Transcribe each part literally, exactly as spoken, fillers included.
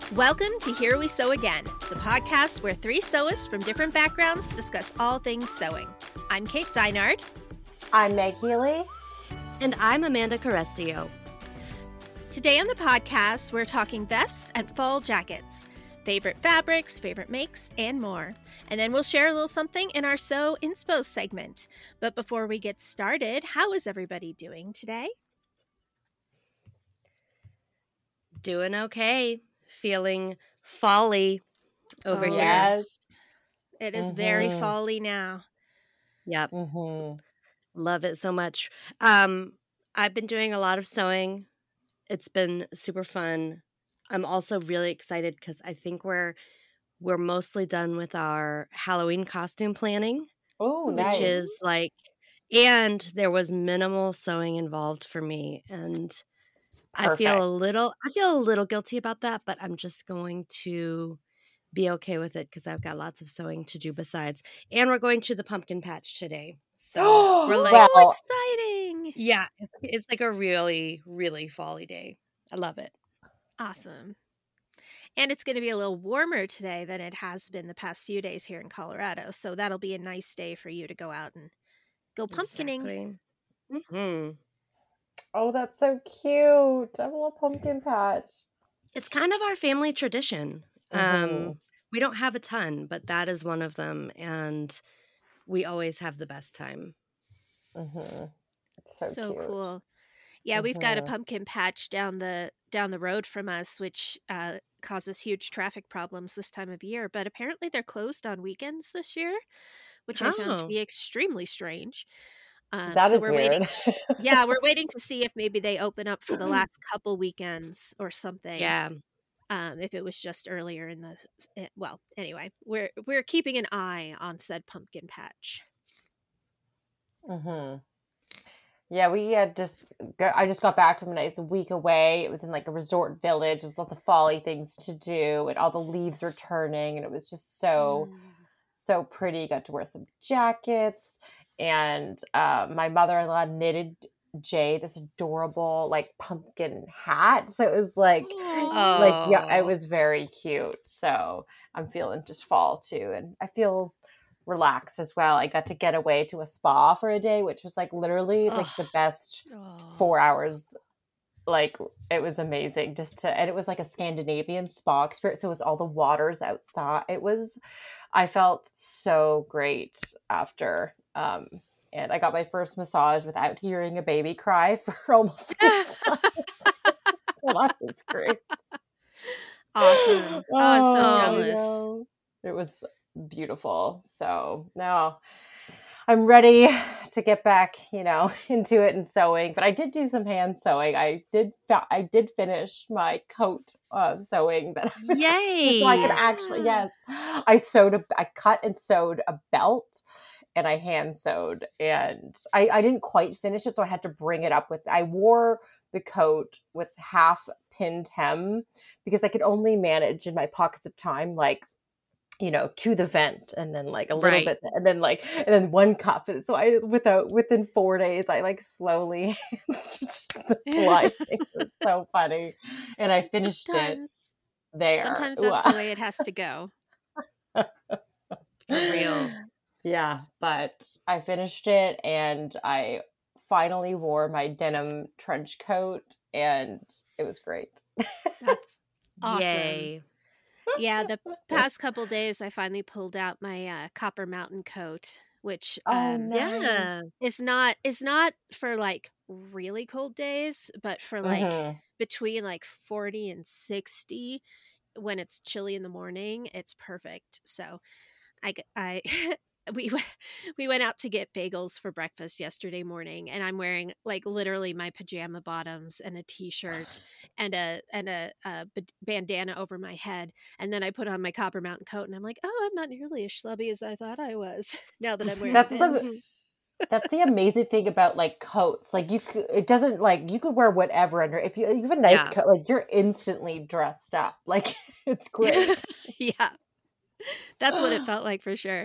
Welcome to Here We Sew Again, the podcast where three sewists from different backgrounds discuss all things sewing. I'm Kate Zeinard. I'm Meg Healy. And I'm Amanda Carestio. Today on the podcast, we're talking vests and fall jackets, favorite fabrics, favorite makes, and more. And then we'll share a little something in our Sew Inspo segment. But before we get started, how is everybody doing today? Doing okay. Feeling folly over oh, here. Yes. It is Mhm. very fall-y now. Yep. Mm-hmm. Love it so much. Um, I've been doing a lot of sewing. It's been super fun. I'm also really excited because I think we're we're mostly done with our Halloween costume planning, Oh, which nice. is like, and there was minimal sewing involved for me, and I feel a Perfect. little I feel a little guilty about that, but I'm just going to be okay with it because I've got lots of sewing to do besides. And we're going to the pumpkin patch today. So we're like, Oh, Well, exciting. yeah, it's, it's like a really, really fall-y day. I love it. Awesome. And it's going to be a little warmer today than it has been the past few days here in Colorado. So that'll be a nice day for you to go out and go pumpkining. Exactly. hmm oh, that's so cute. I have a little pumpkin patch. It's kind of our family tradition. Mhm. Um, we don't have a ton, but that is one of them. And we always have the best time. Mm-hmm. It's so, So cute. cool. Yeah, we've got a Mhm. pumpkin patch down the down the road from us, which uh, causes huge traffic problems this time of year. But apparently they're closed on weekends this year, which I found to Oh, be extremely strange. Um, That so is we're waiting. weird. Yeah, we're waiting to see if maybe they open up for the last couple weekends or something. yeah. Um, if it was just earlier in the eh, well, anyway, we're we're keeping an eye on said pumpkin patch. Mm-hmm. Yeah, we had just go- I just got back from a nice week away. It was in like a resort village. There was lots of folly things to do, and all the leaves were turning, and it was just so Mm. so pretty. Got to wear some jackets, and uh, my mother-in-law knitted Jay this adorable like pumpkin hat. So it was like like yeah, it Oh, was very cute. So I'm feeling just fall too, and I feel relaxed as well. I got to get away to a spa for a day, which was like literally like the Ugh. best Oh. four hours. Like it was amazing just to, and it was like a Scandinavian spa experience. So it was all the waters outside. It was, I felt so great after. Um, and I got my first massage without hearing a baby cry for almost the time. So that was great. Awesome. Oh, I'm so I jealous. know. It was beautiful. So now I'm ready to get back, you know, into it and sewing. But I did do some hand sewing. I did. I did finish my coat uh, sewing that I was Yay. so I could actually. Yes, I sewed. A, I cut and sewed a belt, and I hand sewed, and I, I didn't quite finish it, so I had to bring it up with. I wore the coat with half pinned hem because I could only manage in my pockets of time, like, you know, to the vent and then like a little Right. bit and then like and then one cup. So I without within four days I like slowly the lining. It was so funny. And I finished Sometimes, it there. sometimes that's the way it has to go. For real. Yeah, but I finished it and I finally wore my denim trench coat and it was great. That's awesome. Yay. Yeah, the past couple days I finally pulled out my uh, Copper Mountain coat, which Oh, um, nice. Yeah. is not is not for like really cold days, but for like Mhm. between like forty and sixty when it's chilly in the morning, it's perfect. So I g- I we w- we went out to get bagels for breakfast yesterday morning, and I'm wearing like literally my pajama bottoms and a t-shirt and a and a, a b- bandana over my head, and then I put on my Copper Mountain coat, and I'm like, oh, I'm not nearly as schlubby as I thought I was. Now that I'm wearing That's this, the That's the amazing thing about like coats. Like you could, it doesn't like you could wear whatever under. If you, you have a nice Yeah. coat, like you're instantly dressed up. Like it's great. yeah, that's what it felt like for sure.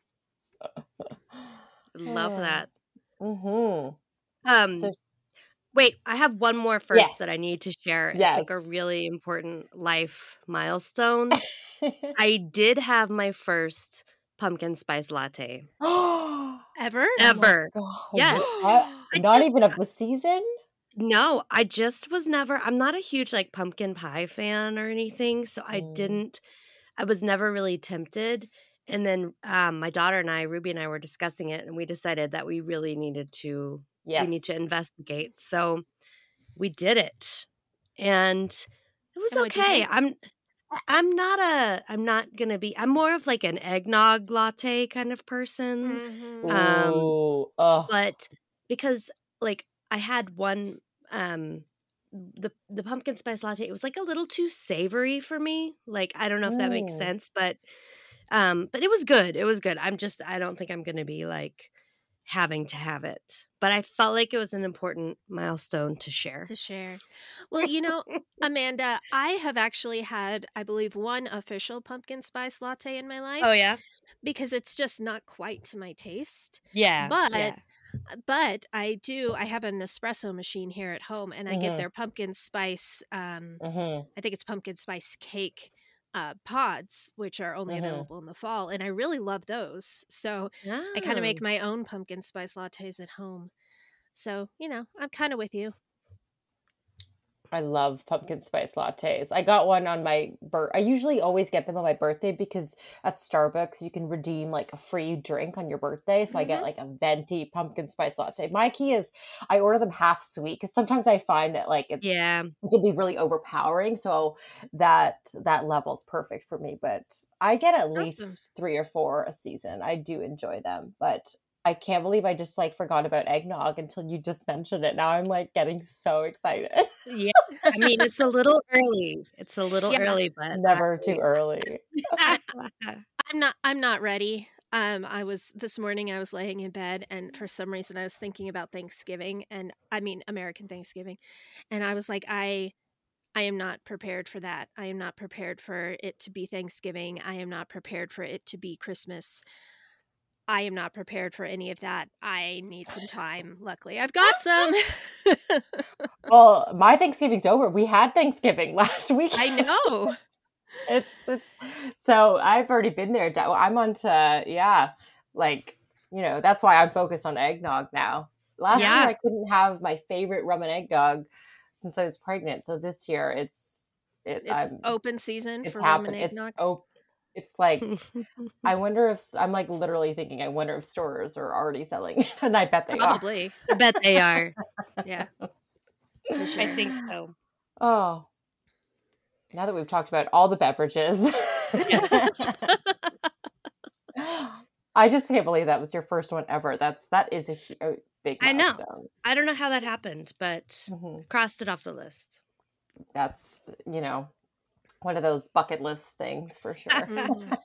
Love that. Mm-hmm. Um, So Wait, I have one more first Yes. that I need to share. It's Yes. like a really important life milestone. I did have my first pumpkin spice latte. Oh Ever? my Ever. God. Yes. What? I Not just even of the season? no, I just was never I'm not a huge, like, pumpkin pie fan or anything, so I Mm. didn't I was never really tempted, and then, um, my daughter and I, Ruby and I were discussing it, and we decided that we really needed to we need to Yes. investigate, so we did it, and it was And what'd you okay. think? I'm I I'm not a I'm not gonna be I'm more of, like, an eggnog latte kind of person, Mhm. um, Ooh. Ugh. but because, like, I had one, um the the pumpkin spice latte, it was, like, a little too savory for me, like, I don't know if that makes Mm. sense, but, um but it was good, it was good. I'm just I don't think I'm gonna be, like, having to have it, but I felt like it was an important milestone to share. To share. Well, you know, Amanda, I have actually had, I believe, one official pumpkin spice latte in my Oh, life yeah? because it's just not quite to my taste. Yeah, But yeah. but I do I have an espresso machine here at home and I get Mhm. their pumpkin spice um Mhm. I think it's pumpkin spice cake uh pods, which are only Mhm. available in the fall, and I really love those. So I kind of make Oh. my own pumpkin spice lattes at home. So, you know, I'm kind of with you. I love pumpkin spice lattes. I got one on my birth. I usually always get them on my birthday because at Starbucks you can redeem like a free drink on your birthday. So I get Mhm. like a venti pumpkin spice latte. My key is I order them half sweet because sometimes I find that like it, Yeah. it can be really overpowering. So that that level's perfect for me. But I get at Awesome. least three or four a season. I do enjoy them, but I can't believe I just like forgot about eggnog until you just mentioned it. Now I'm like getting so excited. Yeah. I mean, it's a little early. It's a little Yeah. early, but I Never too early. I I'm not I'm not ready. Um I was this morning I was laying in bed and for some reason I was thinking about Thanksgiving and I mean American Thanksgiving and I was like I I am not prepared for that. I am not prepared for it to be Thanksgiving. I am not prepared for it to be Christmas. I am not prepared for any of that. I need some time. Luckily, I've got some. Well, my Thanksgiving's over. We had Thanksgiving last week. I know. It's it's so I've already been there. Da- I'm on to yeah, like you know that's why I'm focused on eggnog now. Last year Yeah. I couldn't have my favorite rum and eggnog since I was pregnant. So this year it's it It's I'm open season it's for rum and happened. It's eggnog. oh it's like I wonder if I'm like literally thinking I wonder if stores are already selling it, and I bet they are. Probably. I bet they are. Yeah, for I sure. think so. Oh, now that we've talked about all the beverages. I just can't believe that was your first one ever. That's that is a, hu- a big I know. milestone. I don't know how that happened, but hmm crossed it off the list. That's you know one of those bucket list things for sure. Mhm.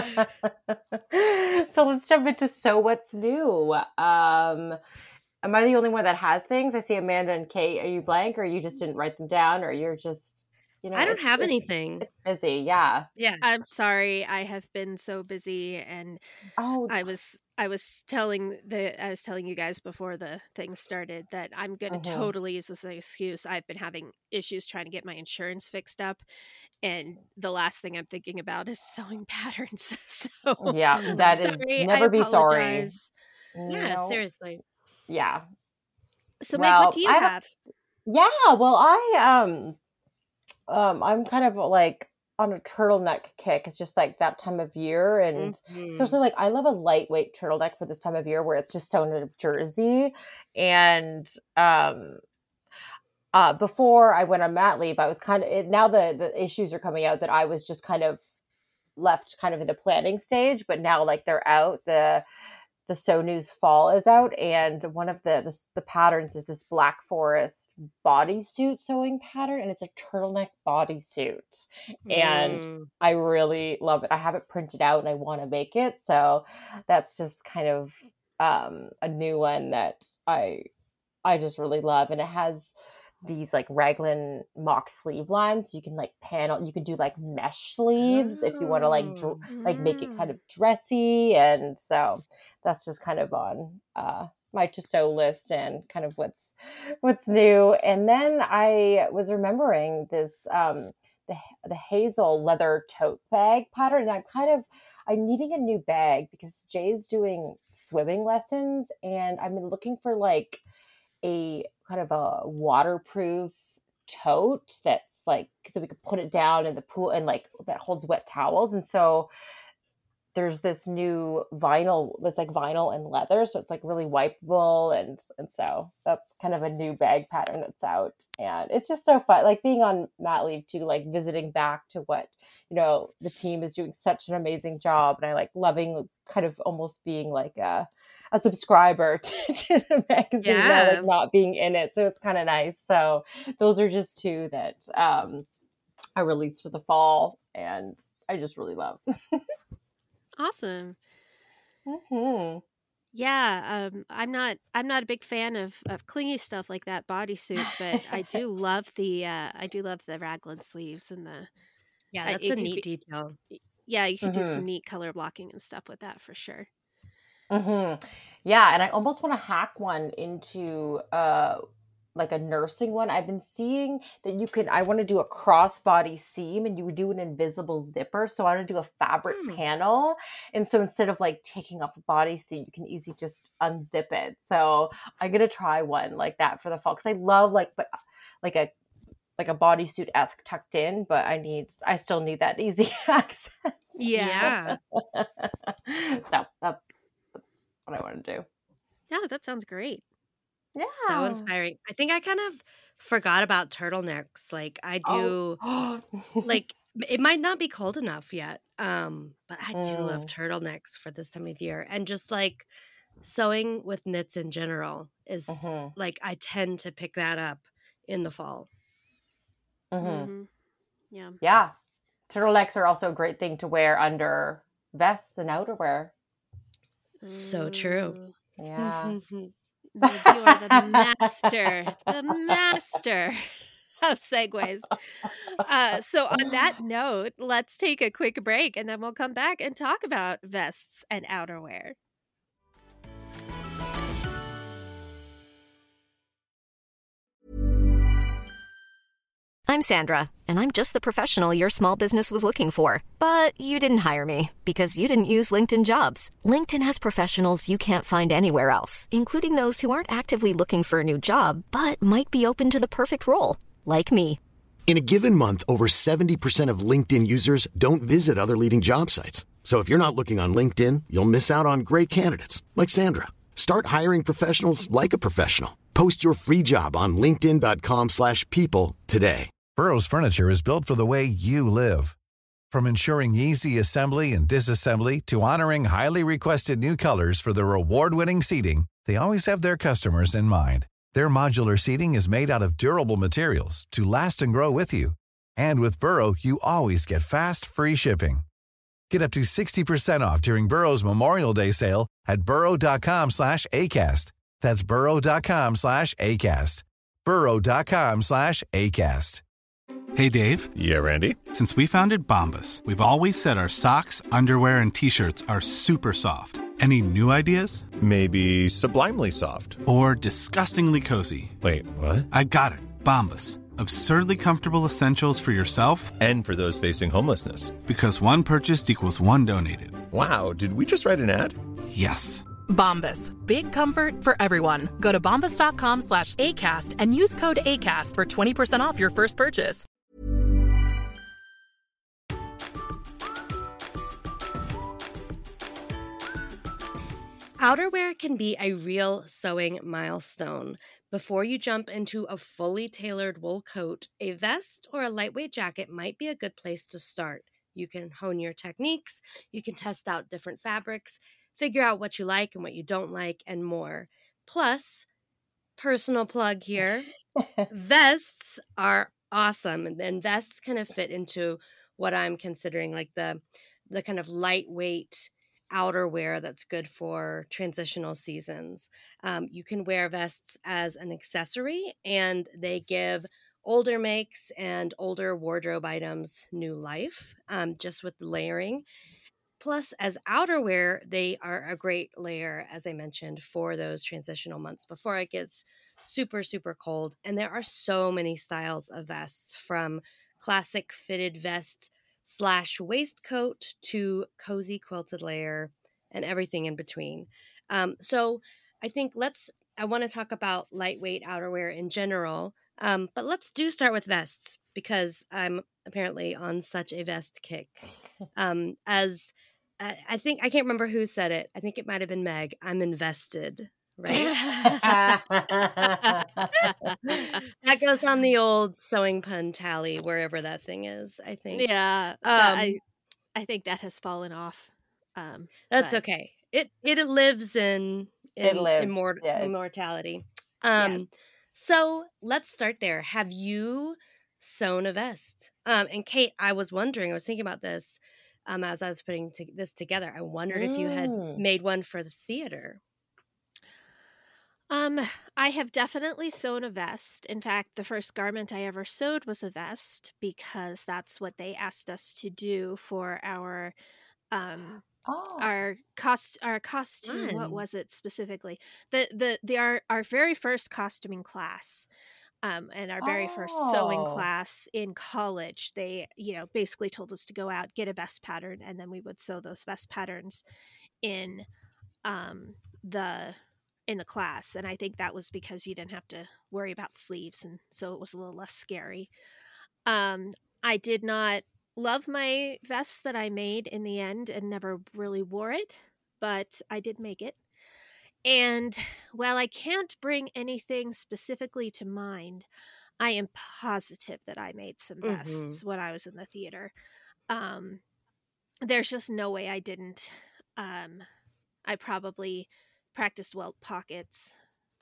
So let's jump into so what's new. Um, am I the only one that has things? I see Amanda and Kate. Are you blank, or you just didn't write them down, or you're just you know I don't it's have it's anything. it's busy. Yeah. Yeah. I'm sorry. I have been so busy and Oh. I was I was telling the I was telling you guys before the thing started that I'm going to mhm. totally use this as an excuse. I've been having issues trying to get my insurance fixed up and the last thing I'm thinking about is sewing patterns. So Yeah, I'm that is sorry. I never be sorry. apologize. Yeah, No. seriously. Yeah. So Meg, what do Well, you I have a have? yeah, well, I um um I'm kind of like on a turtleneck kick. It's just like that time of year and Mhm. especially like I love a lightweight turtleneck for this time of year where it's just sewn out of jersey and um uh before I went on mat leave, I was kind of it, now the the issues are coming out that I was just kind of left kind of in the planning stage, but now like they're out. The the So News Fall is out, and one of the, the the patterns is this Black Forest bodysuit sewing pattern, and it's a turtleneck bodysuit, and Mm. I really love it. I have it printed out, and I want to make it, so that's just kind of um, a new one that I I just really love, and it has these like raglan mock sleeve lines. So you can like panel, you can do like mesh sleeves if you want to like dr- Oh. like make it kind Mm. of dressy, and so that's just kind of on uh my to sew list and kind of what's what's new. And then I was remembering this um the the Hazel leather tote bag pattern, and I'm kind of I'm needing a new bag because Jay's doing swimming lessons, and I've been looking for like a kind of a waterproof tote that's like so we could put it down in the pool and like that holds wet towels. And so there's this new vinyl that's like vinyl and leather, so it's like really wipeable, and and so that's kind of a new bag pattern that's out, and it's just so fun, like being on mat leave too, like visiting back to what you know the team is doing such an amazing job, and I like loving kind of almost being like a a subscriber to, to the magazine now, Yeah. like not being in it, so it's kind of nice. So those are just two that um I released for the fall, and I just really love. Awesome. hmm Yeah, um, I'm not I'm not a big fan of of clingy stuff like that bodysuit, but I do love the uh I do love the raglan sleeves and the Yeah, I, that's a it could neat be detail. yeah, you could do hmm some neat color blocking and stuff with that for sure. hmm Yeah, and I almost want to hack one into uh like a nursing one. I've been seeing that you can I want to do a crossbody seam and you would do an invisible zipper. So I want to do a fabric Hmm. panel. And so instead of like taking off a bodysuit, you can easily just unzip it. So I'm gonna try one like that for the fall. Because I love like but like a like a bodysuit esque tucked in, but I need I still need that easy access. Yeah. Yeah. So that's that's what I want to do. Yeah, that sounds great. So Yeah. inspiring. I think I kind of forgot about turtlenecks. Like I do Oh. like it might not be cold enough yet. Um, but I do love Mm, turtlenecks for this time of year. And just like sewing with knits in general is mhm, like I tend to pick that up in the fall. mhm. Mhm. Yeah. Yeah. Turtlenecks are also a great thing to wear under vests and outerwear. So true. Ooh. Yeah. Meg, you are the master, the master of segues. Uh, so, on that note, let's take a quick break and then we'll come back and talk about vests and outerwear. I'm Sandra, and I'm just the professional your small business was looking for. But you didn't hire me because you didn't use LinkedIn Jobs. LinkedIn has professionals you can't find anywhere else, including those who aren't actively looking for a new job, but might be open to the perfect role, like me. In a given month, over seventy percent of LinkedIn users don't visit other leading job sites. So if you're not looking on LinkedIn, you'll miss out on great candidates like Sandra. Start hiring professionals like a professional. Post your free job on linkedin dot com slash people today. Burrow's furniture is built for the way you live. From ensuring easy assembly and disassembly to honoring highly requested new colors for their award-winning seating, they always have their customers in mind. Their modular seating is made out of durable materials to last and grow with you. And with Burrow, you always get fast, free shipping. Get up to sixty percent off during Burrow's Memorial Day sale at burrow dot com slash ACAST. That's burrow dot com slash ACAST. burrow dot com slash ACAST. Hey, Dave. Yeah, Randy. Since we founded Bombas, we've always said our socks, underwear, and T-shirts are super soft. Any new ideas? Maybe sublimely soft. Or disgustingly cozy. Wait, what? I got it. Bombas. Absurdly comfortable essentials for yourself And for those facing homelessness. because one purchased equals one donated. Wow, did we just write an ad? Yes. Bombas. Big comfort for everyone. Go to bombas dot com slash ACAST and use code ACAST for twenty percent off your first purchase. Outerwear can be a real sewing milestone. Before you jump into a fully tailored wool coat, a vest or a lightweight jacket might be a good place to start. You can hone your techniques, you can test out different fabrics, figure out what you like and what you don't like, and more. Plus, personal plug here, vests are awesome, and then vests kind of fit into what I'm considering like the the kind of lightweight outerwear that's good for transitional seasons. Um, you can wear vests as an accessory, and they give older makes and older wardrobe items new life, um, just with layering. plus, as outerwear, they are a great layer, as I mentioned, for those transitional months before it gets super, super cold. And there are so many styles of vests, from classic fitted vest slash waistcoat to cozy quilted layer and everything in between. Um, so I think let's, I want to talk about lightweight outerwear in general, um, but let's do start with vests because I'm apparently on such a vest kick. Um, as I I think, I can't remember who said it. I think it might have been Meg. I'm invested, right? That goes on the old sewing pun tally, wherever that thing is, I think. Yeah, that, Um, I I think that has fallen off. Um, that's but okay. It it lives in It in lives. immort- Yeah. immortality. yes, Um, so let's start there. Have you sewn a vest? Um, and Kate, I was wondering, I was thinking about this um, as I was putting to- this together. I wondered if you had Mm. made one for the theater. um, I have definitely sewn a vest. In fact, the first garment I ever sewed was a vest because that's what they asked us to do for our um Oh. our cost our costume. What Fun. was it specifically? The the the our our very first costuming class. Um, and our very first sewing Oh. class in college, they, you know, basically told us to go out, get a vest pattern, and then we would sew those vest patterns in um, the in the class. And I think that was because you didn't have to worry about sleeves, and so it was a little less scary. Um, I did not love my vest that I made in the end and never really wore it, but I did make it. And while I can't bring anything specifically to mind, I am positive that I made some Mm-hmm. vests when I was in the theater. Um, there's just no way I didn't. Um, I probably practiced welt pockets.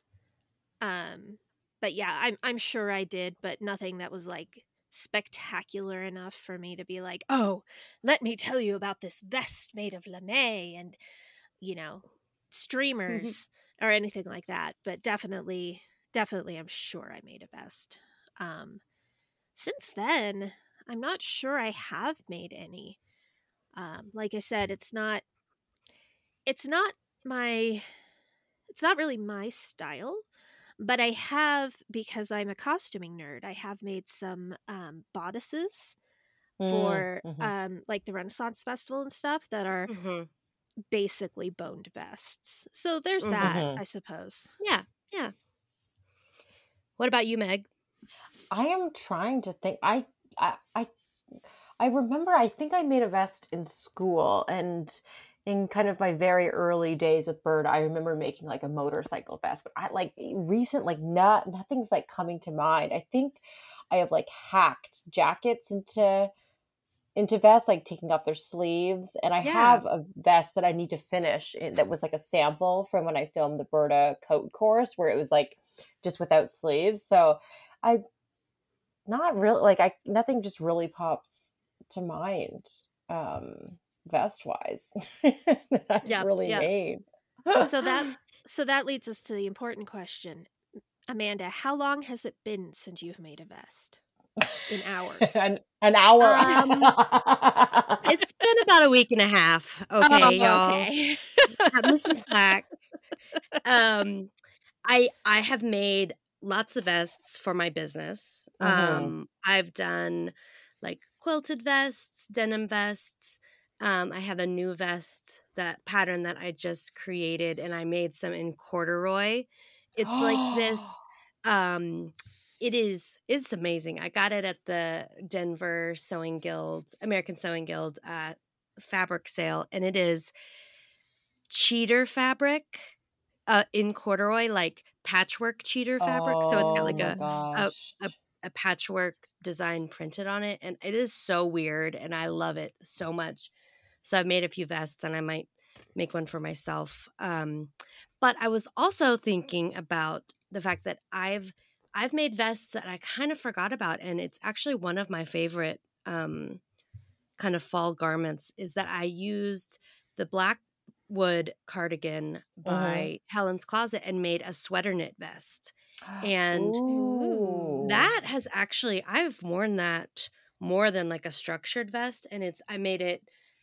Um, but yeah, I'm I'm sure I did, but nothing that was like spectacular enough for me to be like, oh, let me tell you about this vest made of lame and, you know, streamers or anything like that. But definitely, definitely, I'm sure I made a vest. Um, since then, I'm not sure I have made any. Um, like I said, it's not, it's not my, it's not really my style, but I have, because I'm a costuming nerd, I have made some um, bodices for Mm-hmm. um, like the Renaissance Festival and stuff that are Mm-hmm. basically boned vests. So there's Mhm. that, Mhm. I suppose. Yeah, yeah. What about you, Meg? I am trying to think. I, I, I, I remember. I think I made a vest in school, and in kind of my very early days with Bird, I remember making like a motorcycle vest. But I like recent, like not nothing's like coming to mind. I think I have like hacked jackets into into vests, like taking off their sleeves, and I Yeah. have a vest that I need to finish. It, that was like a sample from when I filmed the Berta coat course, where it was like just without sleeves. So I. Not really, like I nothing just really pops to mind, um, vest wise that I've Yep, really yep. made. So that so that leads us to the important question. Amanda, how long has it been since you've made a vest? In hours. an, an hour. Um, It's been about a week and a half. Okay, Oh, y'all. okay. Cut me some slack. Um, I I have made lots of vests for my business. Mhm. Um, I've done like quilted vests, denim vests. Um, I have a new vest, that pattern that I just created, and I made some in corduroy. It's like this. Um, it is. It's amazing. I got it at the Denver Sewing Guild, American Sewing Guild, uh, fabric sale, and it is cheater fabric uh, in corduroy, like patchwork cheater fabric. So it's got Oh like my a, a gosh. a a patchwork design printed on it, and it is so weird, and I love it so much. So I've made a few vests, and I might make one for myself. Um, but I was also thinking about the fact that I've I've made vests that I kind of forgot about, and it's actually one of my favorite um, kind of fall garments. Is that I used the Blackwood cardigan by Helen's Closet and made a sweater knit vest, and Ooh. that has actually, I've worn that more than like a structured vest, and it's I made it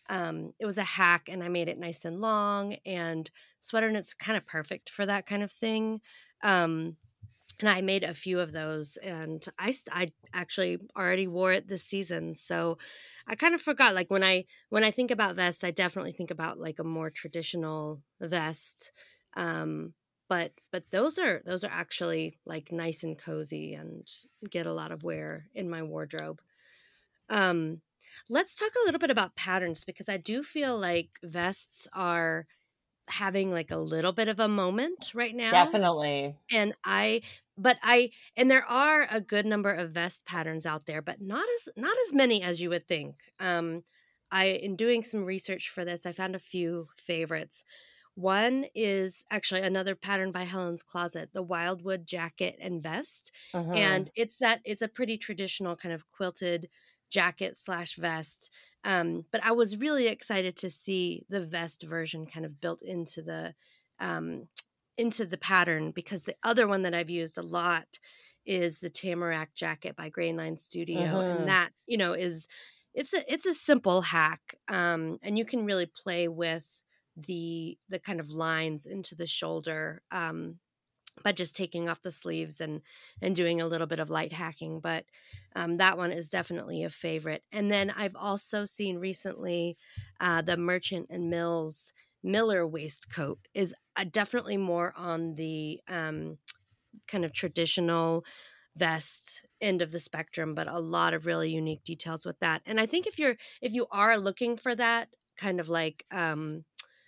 Um, it was a hack, and I made it nice and long, and sweater knit's kind of perfect for that kind of thing. Um, and I made a few of those, and I, s- I actually already wore it this season. So I kind of forgot, like when I, when I think about vests, I definitely think about like a more traditional vest. Um, but, but those are, those are actually like nice and cozy and get a lot of wear in my wardrobe. Um, let's talk a little bit about patterns, because I do feel like vests are having like a little bit of a moment right now. Definitely. And I, but I, and there are a good number of vest patterns out there, but not as, not as many as you would think. Um, I, in doing some research for this, I found a few favorites. One is actually another pattern by Helen's Closet, the Wildwood jacket and vest. Mm-hmm. And it's that, it's a pretty traditional kind of quilted jacket slash vest. Um, but I was really excited to see the vest version kind of built into the, um, into the pattern, because the other one that I've used a lot is the Tamarack jacket by Grainline Studio. And Mm-hmm. that, you know, is, it's a, it's a simple hack. Um, and you can really play with the, the kind of lines into the shoulder, um, by just taking off the sleeves and, and doing a little bit of light hacking. But, um, that one is definitely a favorite. And then I've also seen recently, uh, the Merchant and Mills Miller waistcoat is uh, definitely more on the, um, kind of traditional vest end of the spectrum, but a lot of really unique details with that. And I think if you're, if you are looking for that kind of like, um,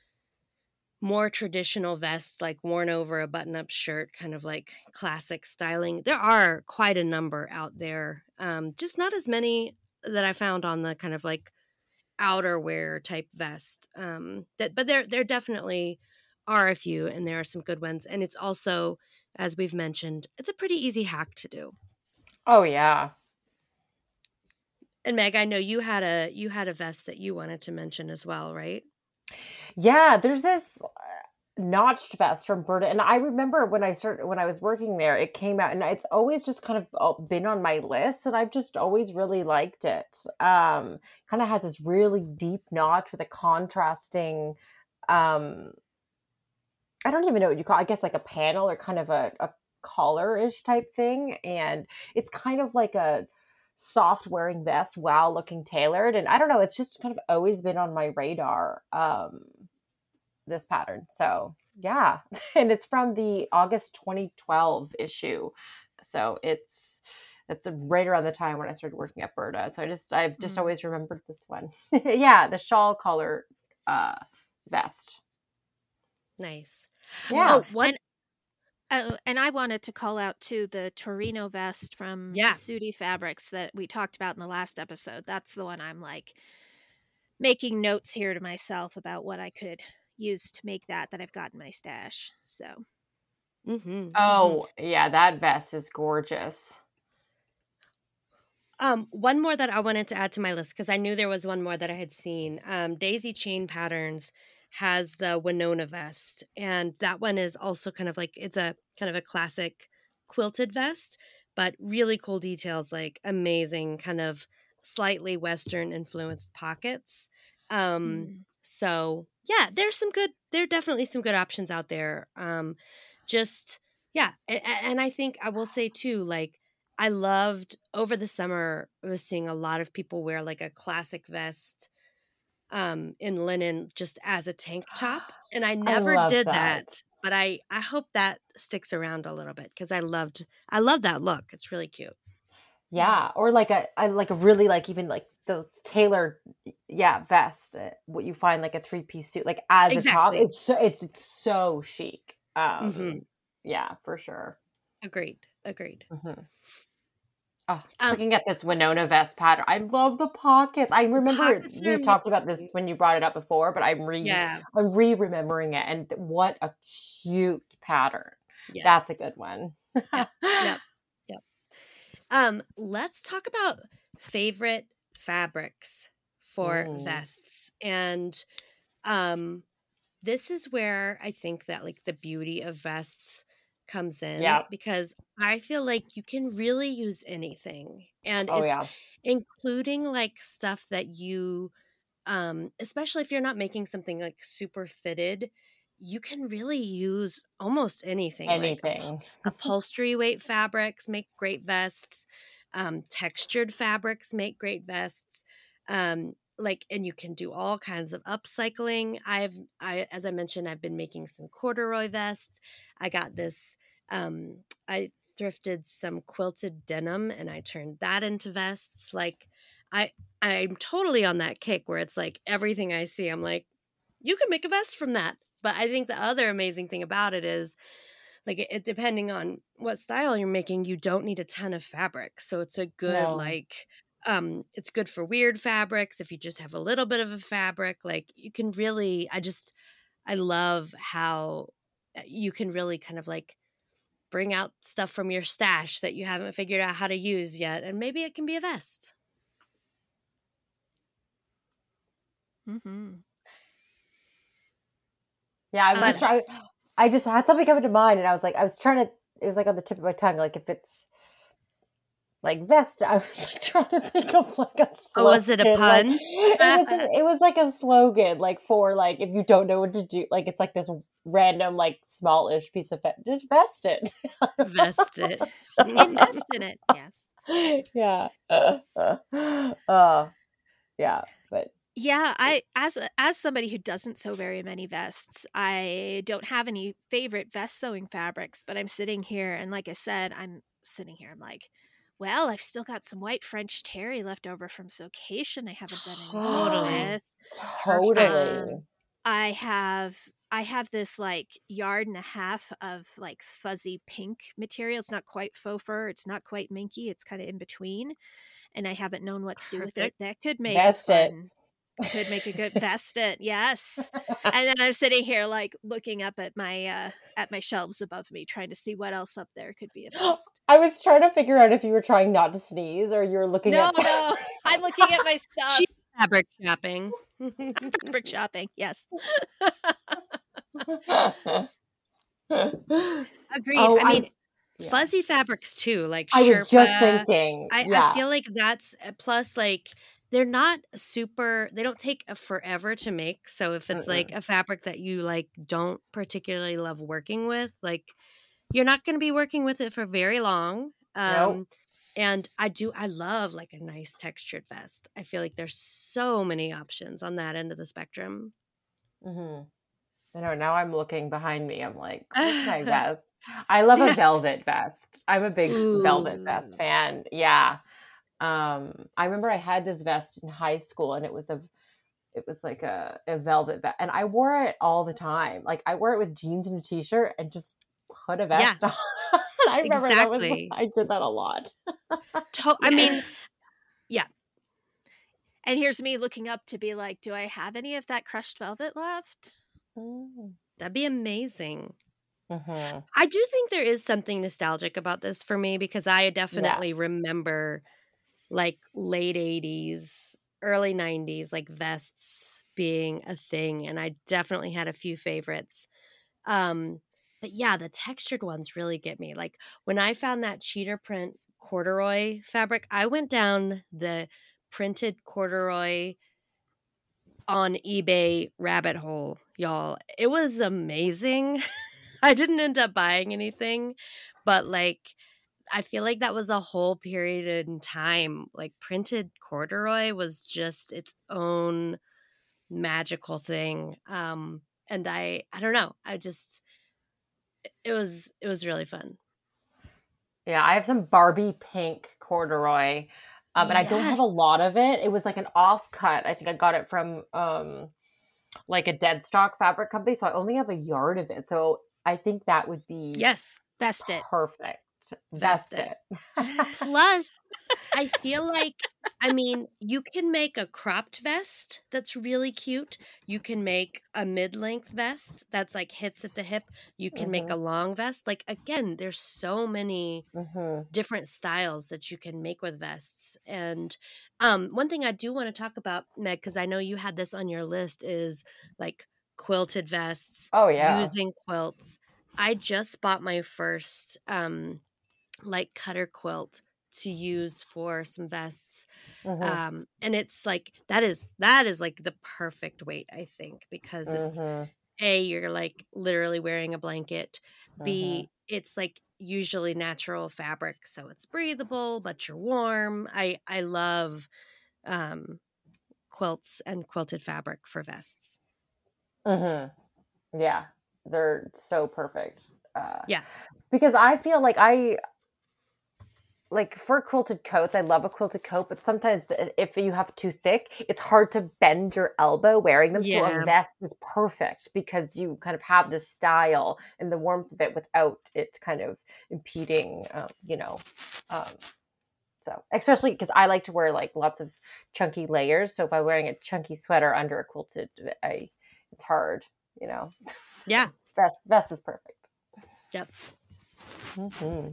more traditional vests, like worn over a button-up shirt, kind of like classic styling, there are quite a number out there. Um, just not as many that I found on the kind of like outerwear type vest. Um, that, but there, there definitely are a few, and there are some good ones. And it's also, as we've mentioned, it's a pretty easy hack to do. Oh yeah. And Meg, I know you had a, you had a vest that you wanted to mention as well, right? Yeah, there's this uh, notched vest from Berta, and I remember when I started when I was working there, it came out, and it's always just kind of uh, been on my list, and I've just always really liked it. Um, kind of has this really deep notch with a contrasting, um, I don't even know what you call, I guess like a panel or kind of a, a collar-ish type thing, and it's kind of like a soft wearing vest while looking tailored, and I don't know, it's just kind of always been on my radar. Um, this pattern. So yeah, and it's from the August twenty twelve issue. So it's that's right around the time when I started working at Berta. So I just I've just Mm. always remembered this one. Yeah, the shawl collar uh, vest. Nice. Yeah. Oh, what? And oh, and I wanted to call out too the Torino vest from Yeah. Tessuti Fabrics that we talked about in the last episode. That's the one I'm like making notes here to myself about what I could use to make that that I've got in my stash. So Mm-hmm, mm-hmm. Oh yeah, that vest is gorgeous. Um, one more that I wanted to add to my list, because I knew there was one more that I had seen. Um, Daisy Chain Patterns has the Winona vest, and that one is also kind of like, it's a kind of a classic quilted vest, but really cool details, like amazing kind of slightly Western influenced pockets. Um, mm. so yeah, there's some good, there are definitely some good options out there. Um, just, yeah. And, and I think I will say too, like, I loved over the summer, I was seeing a lot of people wear like a classic vest um, in linen just as a tank top. And I I never love did that. that, but I, I hope that sticks around a little bit, because I loved, I love that look. It's really cute. Yeah, or like a I like a really like even like those tailored yeah vest. uh, What you find like a three piece suit like as a top. Exactly. It's so it's so chic. Um, Mm-hmm. yeah, for sure. Agreed. Agreed. Mm-hmm. Oh, just Um, looking at this Winona vest pattern. I love the pockets. I remember pockets are we talked about this amazing. when you brought it up before, but I'm re Yeah. I'm re-remembering it, and what a cute pattern. Yes. That's a good one. Yep. Yep. Yep. Um, let's talk about favorite fabrics for Mm. vests. And um this is where I think that like the beauty of vests comes in, Yeah. because I feel like you can really use anything. And Oh it's yeah. including like stuff that you um, especially if you're not making something like super fitted, you can really use almost anything. Anything. Like upholstery weight fabrics make great vests. Um, textured fabrics make great vests. Um, like, and you can do all kinds of upcycling. I've, I, as I mentioned, I've been making some corduroy vests. I got this, um, I thrifted some quilted denim and I turned that into vests. Like I, I'm totally on that kick where it's like everything I see, I'm like, you can make a vest from that. But I think the other amazing thing about it is like it, it depending on what style you're making, you don't need a ton of fabric. So it's a good, No. like, um, it's good for weird fabrics. If you just have a little bit of a fabric, like you can really, I just, I love how you can really kind of like bring out stuff from your stash that you haven't figured out how to use yet. And maybe it can be a vest. Mm-hmm. Yeah, I was But- just trying. I just had something come to mind, and I was like, I was trying to. It was like on the tip of my tongue, like if it's like vest. I was like trying to think of like a slogan. Oh, was it a like- pun? it was. A, it was like a slogan, like for like if you don't know what to do, like it's like this random, like smallish piece of vest. Just vest it. Vest it. Invest in it. Yes. Yeah. Uh, uh, uh, yeah, but Yeah, I as a, as somebody who doesn't sew very many vests, I don't have any favorite vest sewing fabrics, but I'm sitting here and like I said, I'm sitting here I'm like, well, I've still got some white French terry left over from Sewcation I haven't done anything Totally. with. totally. Um, I have I have this like yard and a half of like fuzzy pink material. It's not quite faux fur, it's not quite minky, it's kind of in between. And I haven't known what to do with it. Perfect. That could make Vest a it. fun could make a good vest it, yes. And then I'm sitting here like looking up at my uh at my shelves above me, trying to see what else up there could be a vest. I was trying to figure out if you were trying not to sneeze or you were looking No, at. no, I'm looking at my stuff. She's fabric shopping. Fabric shopping, yes. Agreed. Oh, I I- mean, yeah. fuzzy fabrics too, like I was just Sherpa. thinking. I, yeah. I feel like that's uh, plus like they're not super, they don't take a forever to make. So if it's like a fabric that you like don't particularly love working with, like you're not going to be working with it for very long. Um Nope. And I do, I love like a nice textured vest. I feel like there's so many options on that end of the spectrum. hmm I know. Now I'm looking behind me. I'm like, what's my vest? I love a velvet vest. I'm a big velvet vest Ooh. fan. Yeah. Um, I remember I had this vest in high school, and it was a, it was like a, a velvet vest, and I wore it all the time. Like I wore it with jeans and a t-shirt, and just put a vest on. And I remember Exactly. that was I did that a lot. To- I mean, And here's me looking up to be like, do I have any of that crushed velvet left? that'd be amazing. Mm-hmm. I do think there is something nostalgic about this for me because I definitely remember like late eighties, early nineties, like vests being a thing. And I definitely had a few favorites. Um, but yeah, the textured ones really get me. Like when I found that cheetah print corduroy fabric, I went down the printed corduroy on eBay rabbit hole, y'all. It was amazing. I didn't end up buying anything, but like I feel like that was a whole period in time. Like printed corduroy was just its own magical thing. Um and I I don't know. I just it was it was really fun. Yeah, I have some Barbie pink corduroy, um, and I don't have Yes. a lot of it. It was like an off cut. I think I got it from um, like a dead stock fabric company, so I only have a yard of it. So I think that would be Yes. Vest it. perfect. Vest Vest it. it. Plus, I feel like, I mean, you can make a cropped vest that's really cute. You can make a mid-length vest that's like hits at the hip. You can make Mhm. a long vest. Like, again, there's so many hmm different styles that you can make with vests. And um, one thing I do want to talk about, Meg, because I know you had this on your list, is like quilted vests, Oh yeah. using quilts. I just bought my first um, like cutter quilt to use for some vests. Mm-hmm. Um, and it's like, that is, that is like the perfect weight, I think, because it's Mm-hmm. A, you're like literally wearing a blanket. B, Mm-hmm. it's like usually natural fabric, so it's breathable, but you're warm. I, I love um, quilts and quilted fabric for vests. Mm-hmm. Yeah, they're so perfect. Uh, Yeah. because I feel like I like for quilted coats, I love a quilted coat, but sometimes the, if you have too thick, it's hard to bend your elbow wearing them. So Yeah. a vest is perfect because you kind of have the style and the warmth of it without it kind of impeding, um, you know. Um, so especially because I like to wear like lots of chunky layers. So by wearing a chunky sweater under a quilted, I it's hard, you know. Yeah. Vest vest is perfect. Yep. Mm-hmm.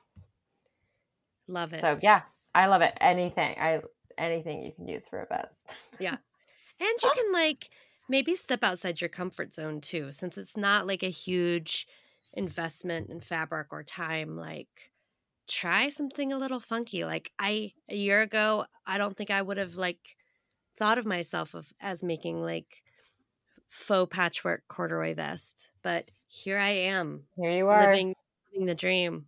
Love it. So yeah, I love it. Anything, I anything you can use for a vest. Yeah. And you can like maybe step outside your comfort zone too, since it's not like a huge investment in fabric or time. Like try something a little funky. Like I a year ago, I don't think I would have like thought of myself of as making like faux patchwork corduroy vest, but here I am. Here you are. Living, living the dream.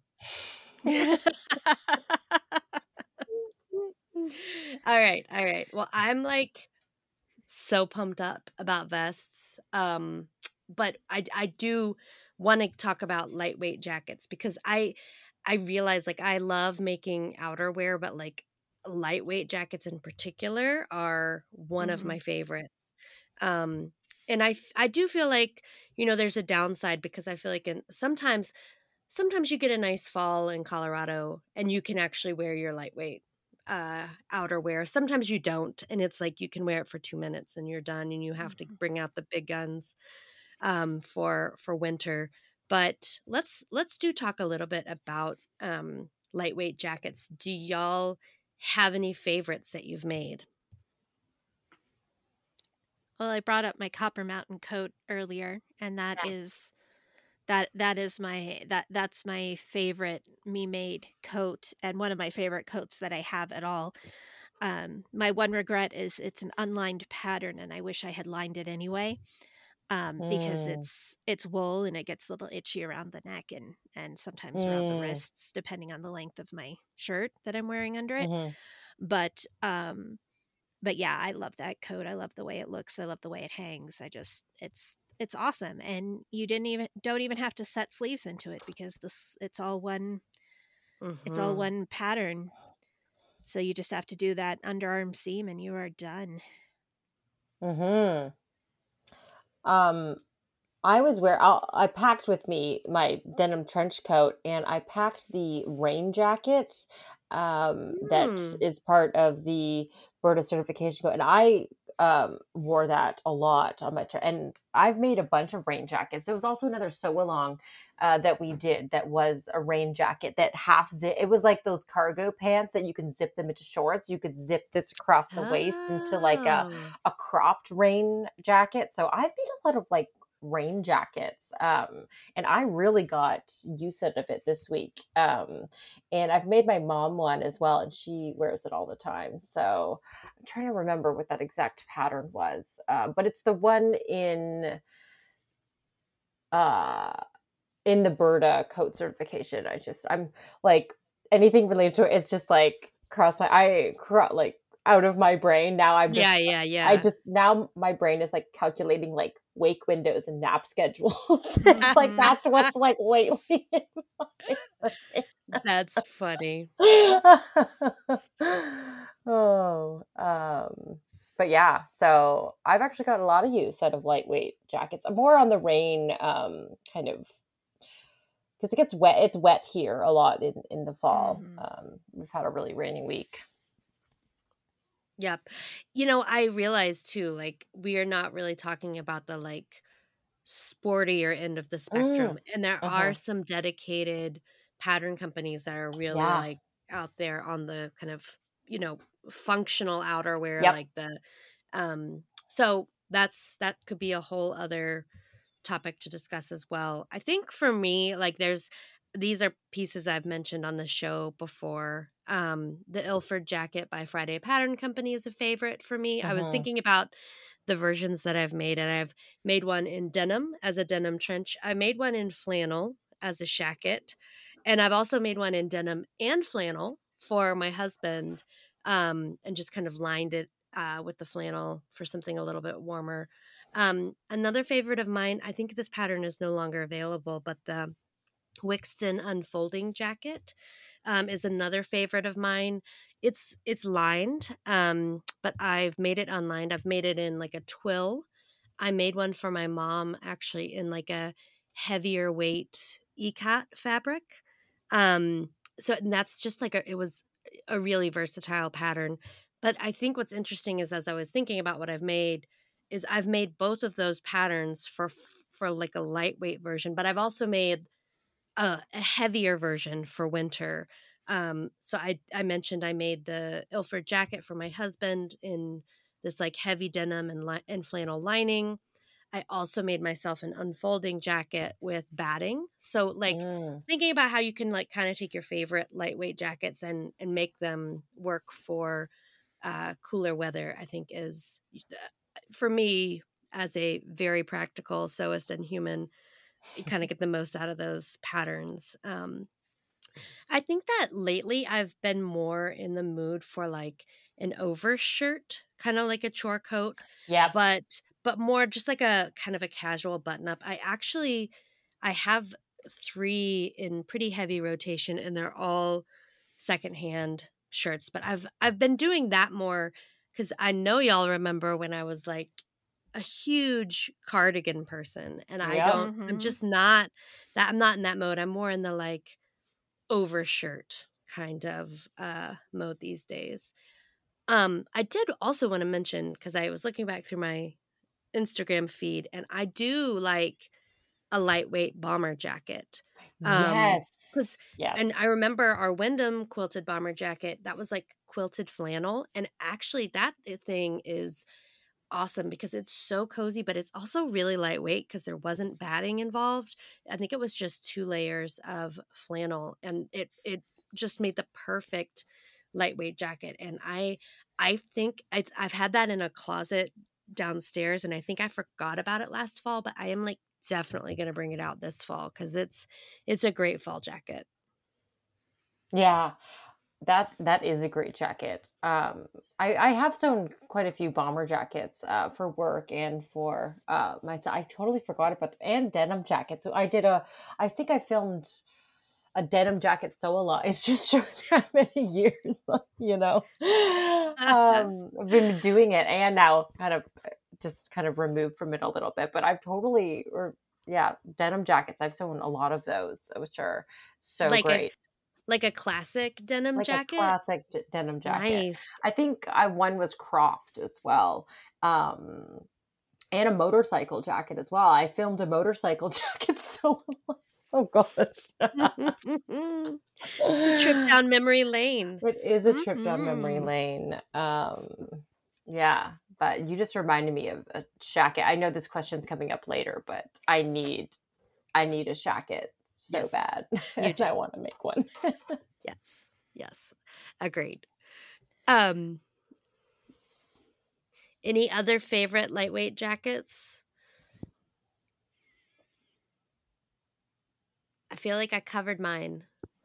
All right, all right. Well, I'm like so pumped up about vests. Um, but I I do want to talk about lightweight jackets because I I realize like I love making outerwear, but like lightweight jackets in particular are one mm-hmm. of my favorites. Um, and I I do feel like, you know, there's a downside because I feel like in sometimes sometimes you get a nice fall in Colorado and you can actually wear your lightweight uh outerwear. Sometimes you don't, and it's like you can wear it for two minutes and you're done and you have to bring out the big guns um for for winter. But let's let's do talk a little bit about um lightweight jackets. Do y'all have any favorites that you've made? Well, I brought up my Copper Mountain coat earlier, and that yes. is that that is my that that's my favorite me made coat, and one of my favorite coats that I have at all. Um, my one regret is it's an unlined pattern, and I wish I had lined it anyway, um, mm. because it's it's wool and it gets a little itchy around the neck and and sometimes mm. around the wrists, depending on the length of my shirt that I'm wearing under it. Mm-hmm. But um, but yeah, I love that coat. I love the way it looks. I love the way it hangs. I just it's it's awesome, and you didn't even don't even have to set sleeves into it because this it's all one mm-hmm. it's all one pattern. So you just have to do that underarm seam and you are done. Mm-hmm. Um, I was where I'll, I packed with me my denim trench coat, and I packed the rain jacket um, mm. that is part of the Berta certification coat, and I um, wore that a lot on my tra- and I've made a bunch of rain jackets. There was also another sew along uh, that we did that was a rain jacket that half zip. It was like those cargo pants that you can zip them into shorts. You could zip this across the oh. waist into like a a cropped rain jacket. So I've made a lot of like rain jackets um and I really got use out of it this week, um and I've made my mom one as well, and she wears it all the time. So I'm trying to remember what that exact pattern was, uh, but it's the one in uh in the Berta coat certification. I just I'm like anything related to it, it's just like cross my I cro- like out of my brain now. I'm just, yeah yeah yeah I just now my brain is like calculating like wake windows and nap schedules. It's like that's what's like lately in my brain. That's funny. oh um but yeah, so I've actually got a lot of use out of lightweight jackets. I'm more on the rain um kind of because it gets wet. It's wet here a lot in in the fall. Mm-hmm. Um we've had a really rainy week. Yep. You know, I realized too, like, we are not really talking about the like sportier end of the spectrum. Mm. And there uh-huh. are some dedicated pattern companies that are really yeah. like out there on the kind of, you know, functional outerwear, yep. like the um so that's that could be a whole other topic to discuss as well. I think for me, like there's these are pieces I've mentioned on the show before. Um, the Ilford jacket by Friday Pattern Company is a favorite for me. I was Mhm. thinking about the versions that I've made, and I've made one in denim as a denim trench. I made one in flannel as a shacket, and I've also made one in denim and flannel for my husband, um, and just kind of lined it uh, with the flannel for something a little bit warmer. Um, another favorite of mine, I think this pattern is no longer available, but the Wixton unfolding jacket um, is another favorite of mine. It's it's lined, um, but I've made it unlined. I've made it in like a twill. I made one for my mom actually in like a heavier weight ikat fabric. Um, so and that's just like a, it was a really versatile pattern. But I think what's interesting is as I was thinking about what I've made, is I've made both of those patterns for for like a lightweight version, but I've also made a, a heavier version for winter. Um, so I I mentioned I made the Ilford jacket for my husband in this like heavy denim and li- and flannel lining. I also made myself an unfolding jacket with batting. So like Mm. thinking about how you can like kind of take your favorite lightweight jackets and and make them work for uh, cooler weather, I think is uh, for me as a very practical sewist and human, you kind of get the most out of those patterns. Um, I think that lately I've been more in the mood for like an overshirt, kind of like a chore coat, Yep. but but more just like a kind of a casual button up. I actually I have three in pretty heavy rotation, and they're all secondhand shirts. But I've I've been doing that more because I know y'all remember when I was like a huge cardigan person, and I Yep. don't. I'm Mm-hmm. just not that. I'm not in that mode. I'm more in the like overshirt kind of uh mode these days. Um, I did also want to mention because I was looking back through my Instagram feed, and I do like a lightweight bomber jacket. Um, Yes. because and I Yes. remember our Wyndham quilted bomber jacket that was like quilted flannel, and actually that thing is awesome because it's so cozy, but it's also really lightweight because there wasn't batting involved. I think it was just two layers of flannel, and it it just made the perfect lightweight jacket. And I I think it's I've had that in a closet downstairs, and I think I forgot about it last fall, but I am like definitely going to bring it out this fall because it's it's a great fall jacket. Yeah. That that is a great jacket. Um, I, I have sewn quite a few bomber jackets uh, for work and for uh, myself. I totally forgot about them. And denim jackets. So I did a. I think I filmed a denim jacket sew along. It just shows how many years, you know, um, I've been doing it, and now kind of just kind of removed from it a little bit. But I've totally, or yeah, denim jackets. I've sewn a lot of those, which are so like a great. like a classic denim Like a jacket. classic d- denim jacket. Nice. I think I one was cropped as well. Um, and a motorcycle jacket as well. I filmed a motorcycle jacket so oh gosh. It's a trip down memory lane. It is a trip down memory Mm-hmm. lane. Um, yeah, but you just reminded me of a jacket. I know this question's coming up later, but I need I need a jacket so Yes, bad. you And do. I want to make one. Yes. Yes. Agreed. Um, any other favorite lightweight jackets? I feel like I covered mine.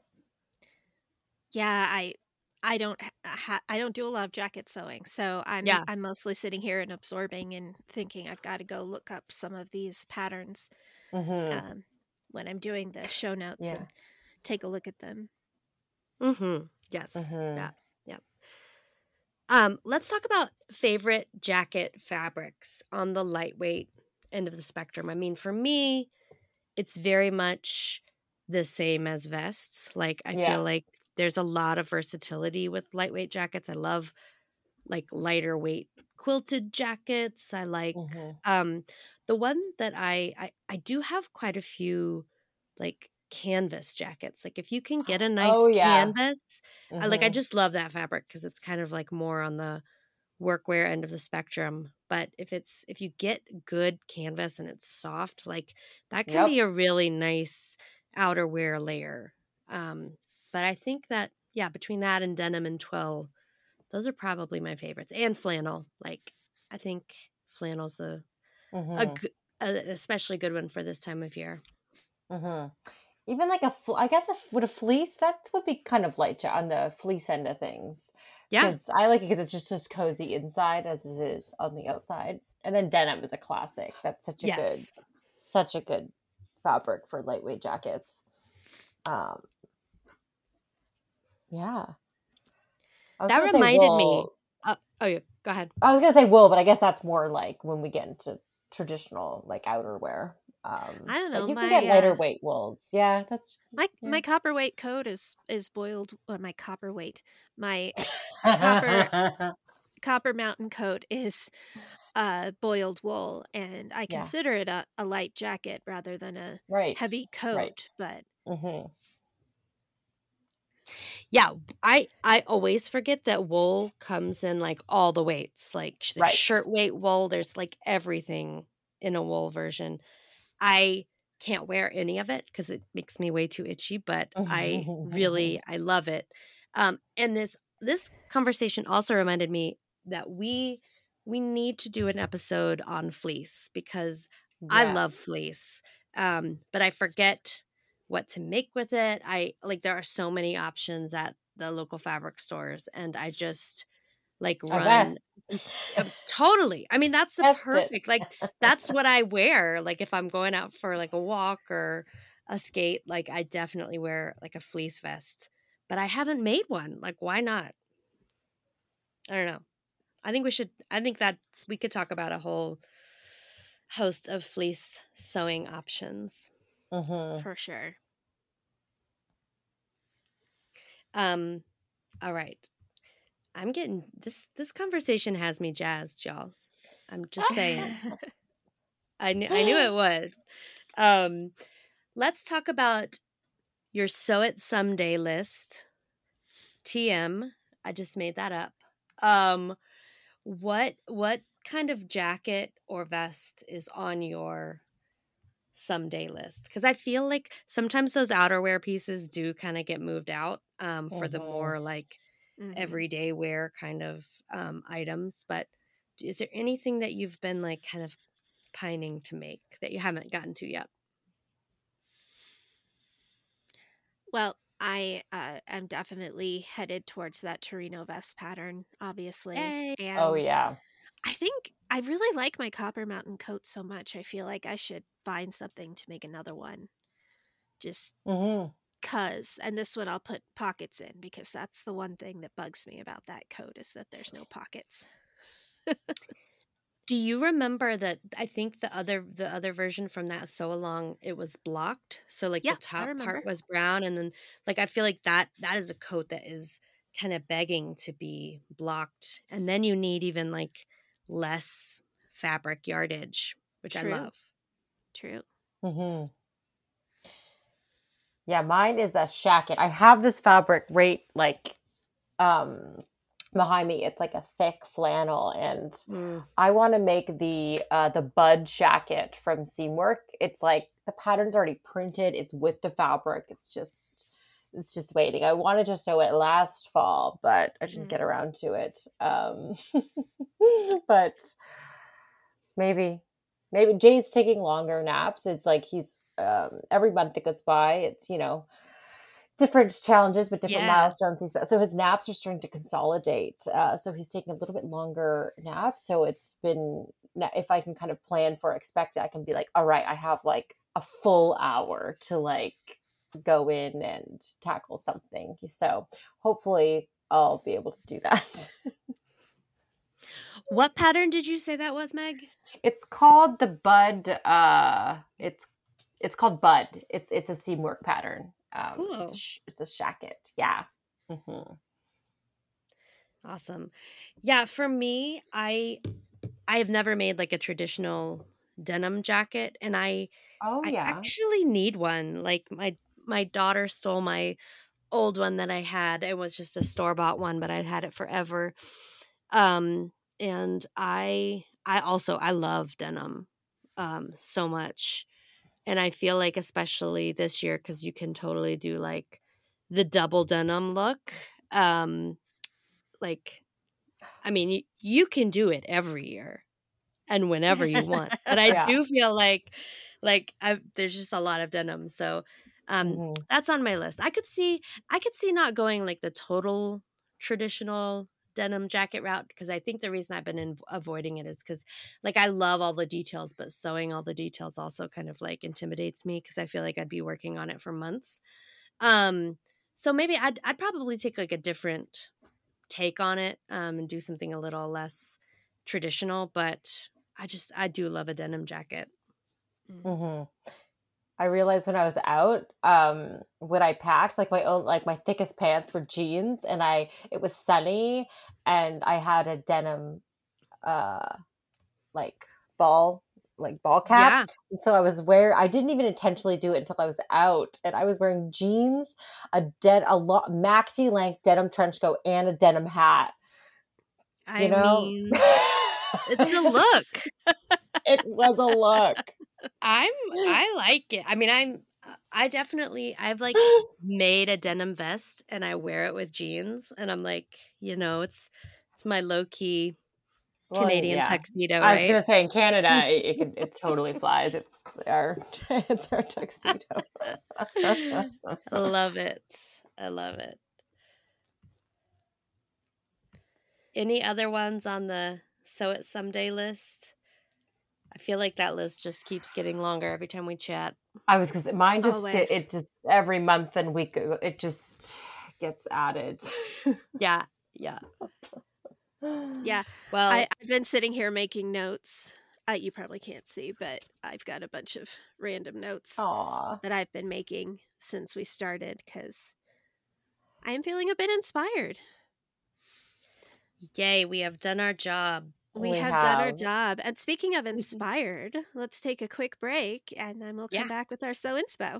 Yeah, I I don't ha- ha- I don't do a lot of jacket sewing, so I'm Yeah. I'm mostly sitting here and absorbing and thinking I've got to go look up some of these patterns hmm um, when I'm doing the show notes Yeah. and take a look at them. Mm-hmm. Yes. hmm Yeah. Yeah. Um, let's talk about favorite jacket fabrics on the lightweight end of the spectrum. I mean, for me, it's very much the same as vests. Like, I Yeah. feel like there's a lot of versatility with lightweight jackets. I love like lighter weight quilted jackets. I like hmm um the one that I, I I do have quite a few like canvas jackets. Like if you can get a nice Oh yeah. canvas, I like I hmm just love that fabric because it's kind of like more on the workwear end of the spectrum. But if it's if you get good canvas and it's soft, like that can Yep. be a really nice outerwear layer. Um, but I think that yeah, between that and denim and twill, those are probably my favorites. And flannel. Like, I think flannel's a, Mm-hmm. a, g- a especially good one for this time of year. Mm-hmm. Even like a, fl- I guess, a, with a fleece, that would be kind of light on the fleece end of things. Yeah. Because I like it because it's just as cozy inside as it is on the outside. And then denim is a classic. That's such a Yes. good, such a good fabric for lightweight jackets. Um, yeah. I was That gonna say reminded me. wool. Uh, oh, yeah. Go ahead. I was gonna say wool, but I guess that's more like when we get into traditional like outerwear. Um, I don't know, but you my, can get lighter uh, weight wools. Yeah, that's My yeah. my copperweight coat is is boiled, or my copperweight. My copper copper mountain coat is uh boiled wool, and I Yeah. consider it a, a light jacket rather than a Right. heavy coat, Right. but Mm-hmm. Yeah, I I always forget that wool comes in like all the weights. Like sh- there's Right. shirt weight wool, there's like everything in a wool version. I can't wear any of it because it makes me way too itchy, but I really I love it. Um, and this this conversation also reminded me that we we need to do an episode on fleece because I Yes. love fleece, um, but I forget what to make with it. I like there are so many options at the local fabric stores, and I just like A run vest. um, totally. I mean, that's the Vest it. perfect like that's what I wear. Like if I'm going out for like a walk or a skate, like I definitely wear like a fleece vest. But I haven't made one. Like why not? I don't know. I think we should I think that we could talk about a whole host of fleece sewing options. Mm-hmm. for sure. Um all right. I'm getting this this conversation has me jazzed, y'all. I'm just saying. I knew I knew it would. Um let's talk about your Sew It Someday list. T M. I just made that up. Um what what kind of jacket or vest is on your someday list? Because I feel like sometimes those outerwear pieces do kind of get moved out um, for the Mm-hmm. more like Mhm. everyday wear kind of um, items. But is there anything that you've been like kind of pining to make that you haven't gotten to yet? Well, I uh, am definitely headed towards that Torino vest pattern, obviously. Yay. And Oh yeah. I think I really like my Copper Mountain coat so much. I feel like I should find something to make another one. Just Mm-hmm. cuz. And this one I'll put pockets in, because that's the one thing that bugs me about that coat, is that there's no pockets. Do you remember that I think the other the other version from that sew along, it was blocked? So like Yeah, the I top remember. part was brown, and then like I feel like that that is a coat that is kind of begging to be blocked. And then you need even like less fabric yardage, which I True. love. True. Mm-hmm. Yeah, mine is a shacket. I have this fabric right like um behind me. It's like a thick flannel, and Mm. I want to make the uh the bud shacket from Seamwork. It's like the pattern's already printed. It's with the fabric. It's just it's just waiting. I wanted to sew it last fall, but I didn't Mm. get around to it. Um but maybe maybe Jay's taking longer naps. It's like he's um every month that goes by, it's you know different challenges but different Yeah. milestones he's so his naps are starting to consolidate, uh so he's taking a little bit longer naps. So it's been, if I can kind of plan for expect it, I can be like, all right, I have like a full hour to like go in and tackle something. So hopefully I'll be able to do that. What pattern did you say that was, Meg? It's called the Bud. Uh, it's it's called Bud. It's it's a Seamwork pattern. Um, Cool. It's a, sh- it's a shacket. Yeah. Mm-hmm. Awesome. Yeah, for me, I I have never made like a traditional denim jacket, and I Oh I yeah. actually need one. Like my my daughter stole my old one that I had. It was just a store-bought one, but I'd had it forever. Um and I I also I love denim um so much. And I feel like especially this year, cuz you can totally do like the double denim look. Um, like, I mean, you, you can do it every year and whenever you want. But I Yeah. do feel like, like I, there's just a lot of denim. So um, Mhm. that's on my list. I could see, I could see not going like the total traditional denim jacket route, because I think the reason I've been in, avoiding it is because like I love all the details, but sewing all the details also kind of like intimidates me because I feel like I'd be working on it for months. Um, so maybe I'd I'd probably take like a different take on it um, and do something a little less traditional. But I just I do love a denim jacket. hmm I realized when I was out, um, when I packed, like my own, like my thickest pants were jeans, and I it was sunny, and I had a denim, uh, like ball, like ball cap, Yeah, and so I was wear. I didn't even intentionally do it until I was out, and I was wearing jeans, a dead, a lot maxi length denim trench coat, and a denim hat. You I know, mean, it's a look. it was a look. I'm I like it. I mean, I'm I definitely I've like made a denim vest and I wear it with jeans, and I'm like, you know, it's it's my low key Well, Canadian yeah. tuxedo, I was right? gonna say in Canada, it, it could it totally flies. It's our it's our tuxedo. I love it. I love it. Any other ones on the Sew It Someday list? I feel like that list just keeps getting longer every time we chat. I was because mine just Always. it, it just every month and week it just gets added. Yeah, yeah. Yeah. Well, I, I've been sitting here making notes. Uh, you probably can't see, but I've got a bunch of random notes Aw. that I've been making since we started because I'm feeling a bit inspired. yay, we have done our job. We, We have, done our have. job. And speaking of inspired, let's take a quick break and then we'll come Yeah. back with our Sew Inspo.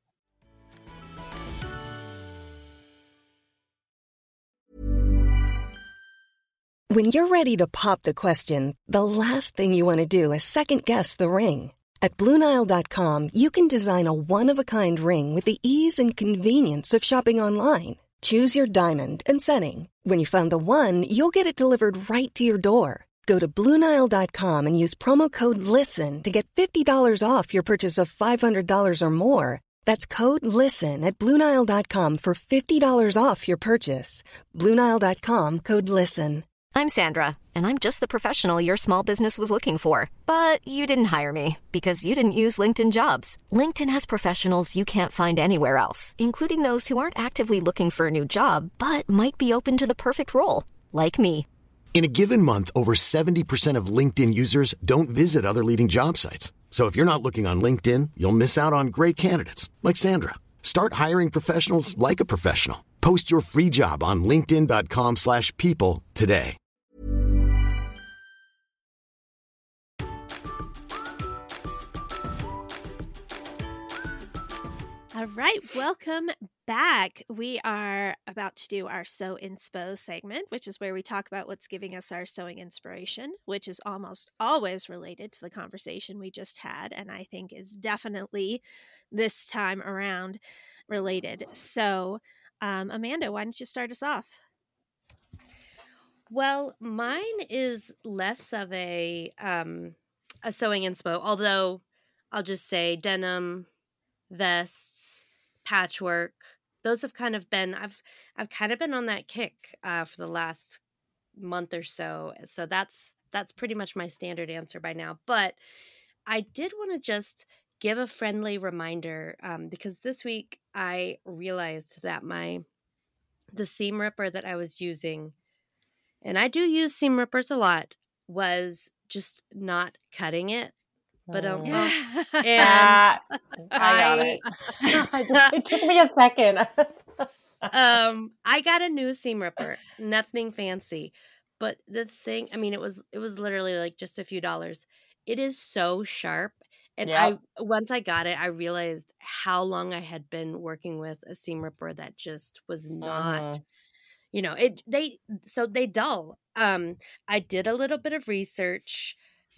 When you're ready to pop the question, the last thing you want to do is second-guess the ring. At Blue Nile dot com, you can design a one-of-a-kind ring with the ease and convenience of shopping online. Choose your diamond and setting. When you find the one, you'll get it delivered right to your door. Go to Blue Nile dot com and use promo code LISTEN to get fifty dollars off your purchase of five hundred dollars or more. That's code LISTEN at Blue Nile dot com for fifty dollars off your purchase. Blue Nile dot com, code LISTEN. I'm Sandra, and I'm just the professional your small business was looking for. But you didn't hire me because you didn't use LinkedIn Jobs. LinkedIn has professionals you can't find anywhere else, including those who aren't actively looking for a new job, but might be open to the perfect role, like me. In a given month, over seventy percent of LinkedIn users don't visit other leading job sites. So if you're not looking on LinkedIn, you'll miss out on great candidates like Sandra. Start hiring professionals like a professional. Post your free job on linkedin dot com slash people today. All right, welcome back. We are about to do our Sew Inspo segment, which is where we talk about what's giving us our sewing inspiration, which is almost always related to the conversation we just had, and I think is definitely this time around related. So, um, Amanda, why don't you start us off? Well, mine is less of a um, a sewing inspo, although I'll just say denim, vests, patchwork. Those have kind of been I've I've kind of been on that kick uh, for the last month or so. So that's that's pretty much my standard answer by now. But I did want to just give a friendly reminder um, because this week I realized that my the seam ripper that I was using, and I do use seam rippers a lot, was just not cutting it. But um, Mm. well, and Ah, I got I, it. I just, it took me a second. um, I got a new seam ripper, nothing fancy, but the thing, I mean, it was it was literally like just a few dollars. It is so sharp, and Yep. I once I got it, I realized how long I had been working with a seam ripper that just was not. Mhm. You know, it they so they dull. Um, I did a little bit of research.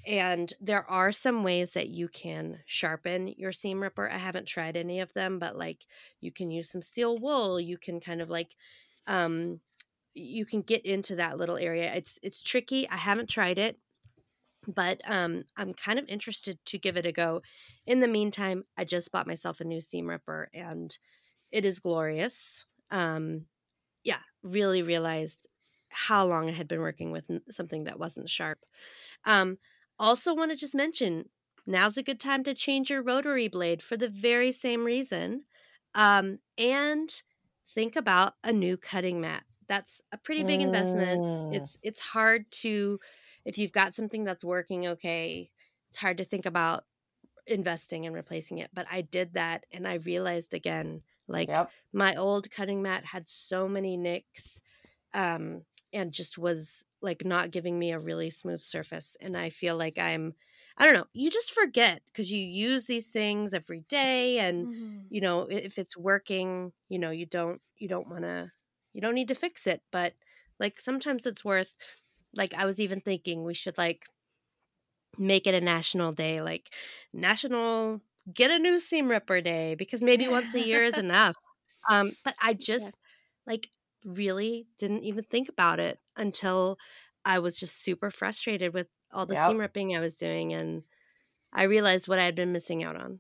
And there are some ways that you can sharpen your seam ripper. I haven't tried any of them, but like you can use some steel wool. You can kind of like, um, you can get into that little area. It's it's tricky. I haven't tried it, but um, I'm kind of interested to give it a go. In the meantime, I just bought myself a new seam ripper, and it is glorious. Um, yeah, really realized how long I had been working with something that wasn't sharp. Um, also want to just mention, now's a good time to change your rotary blade for the very same reason. Um, and think about a new cutting mat. That's a pretty big investment. Mm. It's it's hard to, if you've got something that's working okay, it's hard to think about investing and replacing it. But I did that, and I realized again, like Yep. my old cutting mat had so many nicks, um, and just was like not giving me a really smooth surface. And I feel like I'm, I don't know, you just forget because you use these things every day, and Mm-hmm. you know, if it's working, you know, you don't, you don't want to, you don't need to fix it. But like sometimes it's worth, like I was even thinking we should like make it a national day, like national get a new seam ripper day, because maybe once a year is enough. Um, but I just Yes. like really didn't even think about it until I was just super frustrated with all the Yep. seam ripping I was doing, and I realized what I had been missing out on.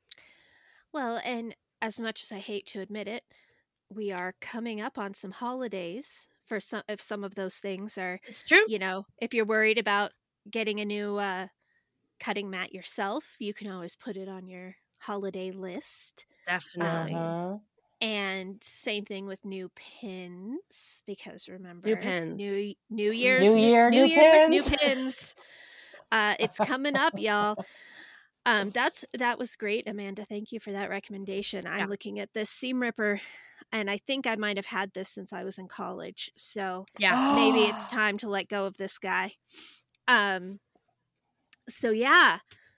Well, and as much as I hate to admit it, we are coming up on some holidays for some if some of those things are, It's true. you know, if you're worried about getting a new uh, cutting mat yourself, you can always put it on your holiday list. Definitely. Uh-huh. And same thing with new pins, because remember, New pins. new New Year's, New year, New new Year, new pins. pins. Uh, it's coming up, y'all. Um, that's that was great, Amanda. Thank you for that recommendation. I'm Yeah. looking at this seam ripper, and I think I might have had this since I was in college. So Yeah. maybe it's time to let go of this guy. Um. So yeah.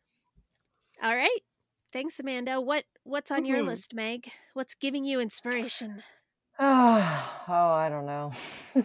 All right. Thanks, Amanda. What What's on your Mhm. list, Meg? What's giving you inspiration? Oh, I don't know.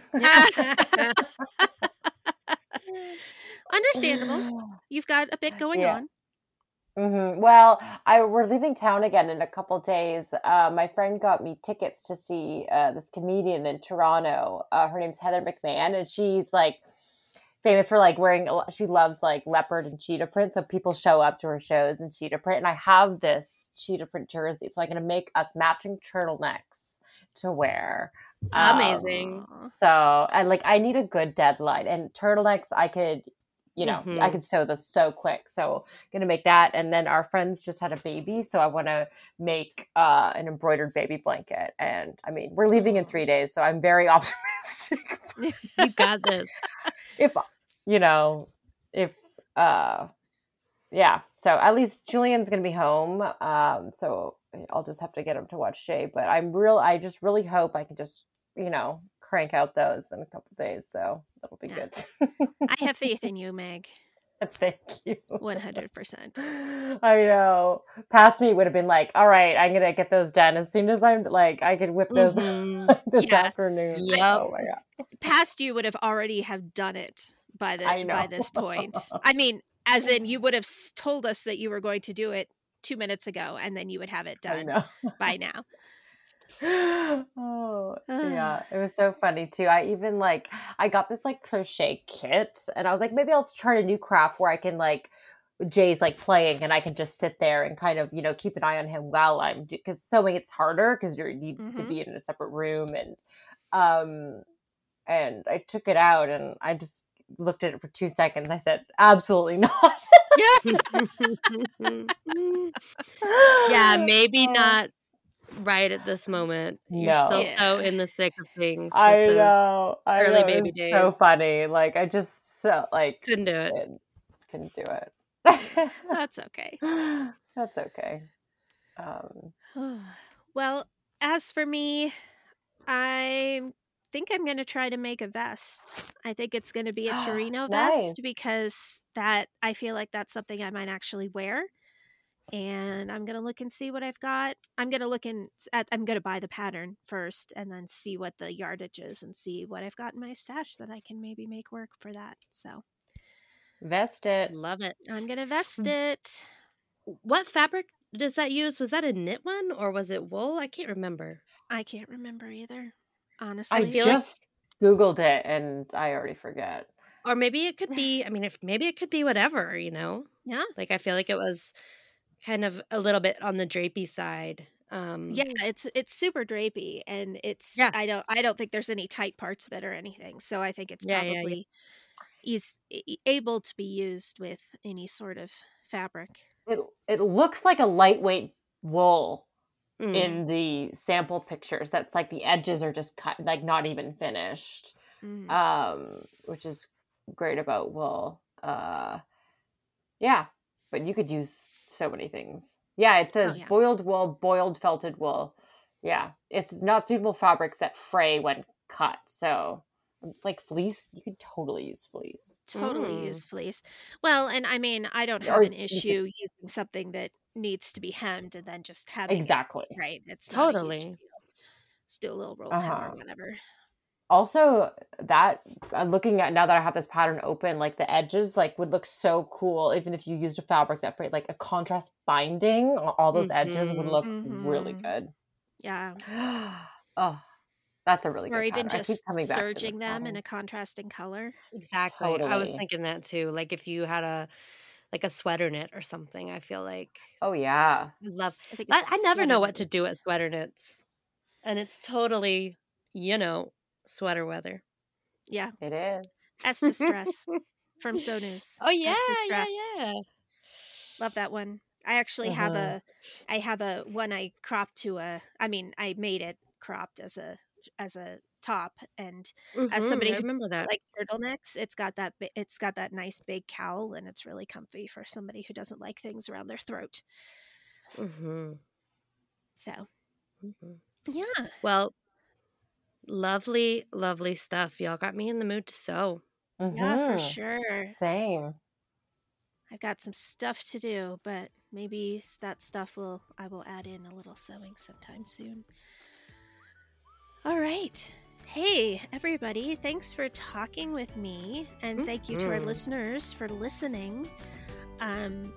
Understandable. You've got a bit going Yeah. on. hmm Well, I we're leaving town again in a couple days. Uh, my friend got me tickets to see uh, this comedian in Toronto. Uh, her name's Heather McMahon, and she's like famous for like wearing. a lo- She loves like leopard and cheetah print, so people show up to her shows in cheetah print. And I have this cheetah print jersey, so I'm gonna make us matching turtlenecks to wear. Amazing. Um, so I like I need a good deadline, and turtlenecks I could. You know, I Mhm. could sew this so quick. So gonna make that. And then our friends just had a baby, so I want to make uh, an embroidered baby blanket. And I mean, we're leaving in three days, so I'm very optimistic. You got this. if you know, if uh, yeah. So at least Julian's gonna be home. Um, so I'll just have to get him to watch Shay. But I'm real. I just really hope I can just you know crank out those in a couple days. So that'll be Yeah. good. I have faith in you, Meg. Thank you. one hundred percent. I know. Past me would have been like, all right, I'm gonna get those done as soon as I'm like I could whip those Mhm. this Yeah. afternoon. Yep. Oh my god. Past you would have already have done it by the I by know. this point. I mean, as in you would have s- told us that you were going to do it two minutes ago, and then you would have it I done know. by now. Oh yeah, it was so funny too. I even like I got this like crochet kit, and I was like, maybe I'll try a new craft where I can like Jay's like playing, and I can just sit there and kind of you know keep an eye on him while I'm because sewing it's harder because you need to Mhm. be in a separate room and um and I took it out and I just looked at it for two seconds. I said, absolutely not. Yeah, maybe Oh, not right at this moment. You're no. still so Yeah. in the thick of things with I those know. I early know. baby It's days. so funny. Like I just so like Couldn't do it. couldn't, couldn't do it. That's okay. That's okay. Um, Well, as for me, I think I'm going to try to make a vest. I think it's going to be a Torino nice. vest because that I feel like that's something I might actually wear. And I'm going to look and see what I've got. I'm going to look in at I'm going to buy the pattern first and then see what the yardage is and see what I've got in my stash that I can maybe make work for that. So Vest it. Love it. I'm gonna vest it. What fabric does that use? Was that a knit one or was it wool? I can't remember. I can't remember either. I Honestly, feel just Googled it and I already forget. Or maybe it could be, I mean, if maybe it could be whatever, you know? yeah, Like, I feel like it was kind of a little bit on the drapey side. Um, yeah. It's it's super drapey, and it's Yeah. I don't I don't think there's any tight parts of it or anything. So I think it's Yeah, yeah, yeah. probably is able to be used with any sort of fabric. It it looks like a lightweight wool Mm. in the sample pictures. That's like the edges are just cut, like not even finished. Mm. Um, which is great about wool. Uh, yeah, but you could use so many things. Yeah, it says Oh, yeah. boiled wool, boiled felted wool. Yeah, it's not suitable fabrics that fray when cut. So, like fleece, you could totally use fleece. Totally Mm. use fleece. Well, and I mean, I don't have Or an you could- issue using something that needs to be hemmed and then just having it, Exactly. right. It's not a huge Totally. deal. Just do a little rolled hem Uh-huh. or whatever. Also, that uh, looking at now that I have this pattern open, like the edges, like would look so cool, even if you used a fabric that frayed, like a contrast binding. on All those edges would Mhm. look really Mhm. good. Yeah. Oh, that's a really Or good even pattern. I keep just coming back to serging this them in pattern. a contrasting color. Exactly. I was Totally. thinking that too. Like, if you had a, like a sweater knit or something, I feel like Oh yeah, I'd love, I think I, it's I never know sweater what to knitting. do at sweater knits. And it's totally, you know, sweater weather. Yeah. it is. S to stress from So News. Oh, yeah, S to yeah, stress. yeah. Love that one. I actually have Uh-huh. a I have a one I cropped to a I mean, I made it cropped as a as a top, and as Mhm, somebody I who remember that. like turtlenecks, it's got that bi- it's got that nice big cowl, and it's really comfy for somebody who doesn't like things around their throat. hmm So, hmm yeah. Well, lovely, lovely stuff. Y'all got me in the mood to sew. Yeah, for Mhm. sure. Same. I've got some stuff to do, but maybe s- that stuff will I will add in a little sewing sometime soon. All right. Hey, everybody. Thanks for talking with me, and thank you to our Mhm. listeners for listening. Um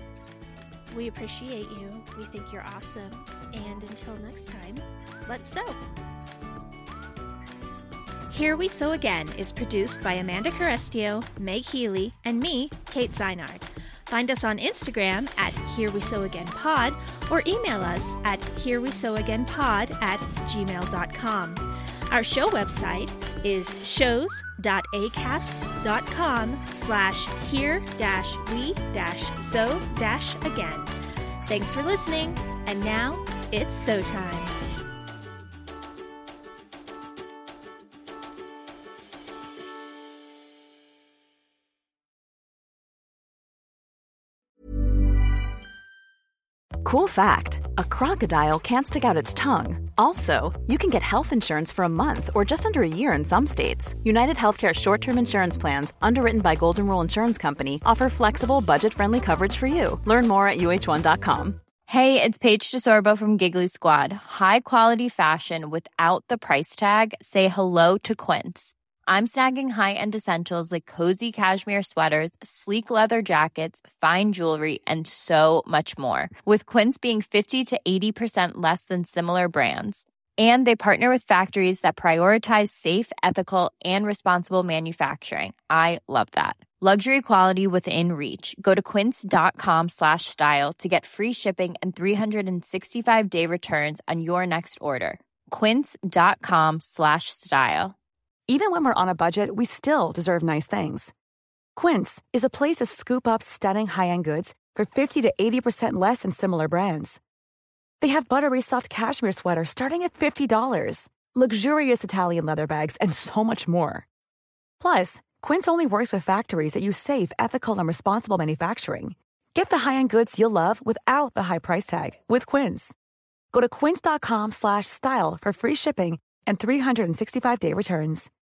we appreciate you. We think you're awesome. And until next time, let's sew. Here We Sew Again is produced by Amanda Carestio, Meg Healy, and me, Kate Zeinard. Find us on Instagram at Here We Sew Again Pod, or email us at Here We Sew Again Pod at gmail dot com. Our show website is shows.acast.com slash here dash we dash sew dash again. Thanks for listening, and now it's sew time. Cool fact, a crocodile can't stick out its tongue. Also, you can get health insurance for a month or just under a year in some states. United Healthcare short-term insurance plans, underwritten by Golden Rule Insurance Company, offer flexible, budget-friendly coverage for you. Learn more at U H one dot com. Hey, it's Paige DeSorbo from Giggly Squad. High quality fashion without the price tag. Say hello to Quince. I'm snagging high-end essentials like cozy cashmere sweaters, sleek leather jackets, fine jewelry, and so much more. With Quince being fifty to eighty percent less than similar brands. And they partner with factories that prioritize safe, ethical, and responsible manufacturing. I love that. Luxury quality within reach. Go to quince.com slash style to get free shipping and three sixty-five day returns on your next order. Quince.com slash style. Even when we're on a budget, we still deserve nice things. Quince is a place to scoop up stunning high-end goods for fifty to eighty percent less than similar brands. They have buttery soft cashmere sweaters starting at fifty dollars, luxurious Italian leather bags, and so much more. Plus, Quince only works with factories that use safe, ethical, and responsible manufacturing. Get the high-end goods you'll love without the high price tag with Quince. Go to quince.com slash style for free shipping and three sixty-five day returns.